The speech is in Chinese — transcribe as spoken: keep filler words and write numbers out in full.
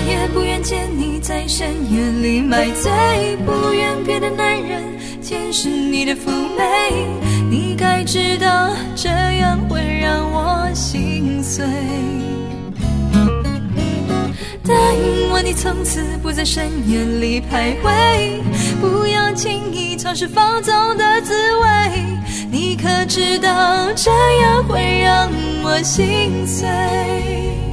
也不愿见你在深夜里买醉，不愿别的男人见识你的妩媚。你该知道这样会让我心碎。答应我，你从此不在深夜里徘徊，不要轻易尝试放纵的滋味。你可知道这样会让我心碎？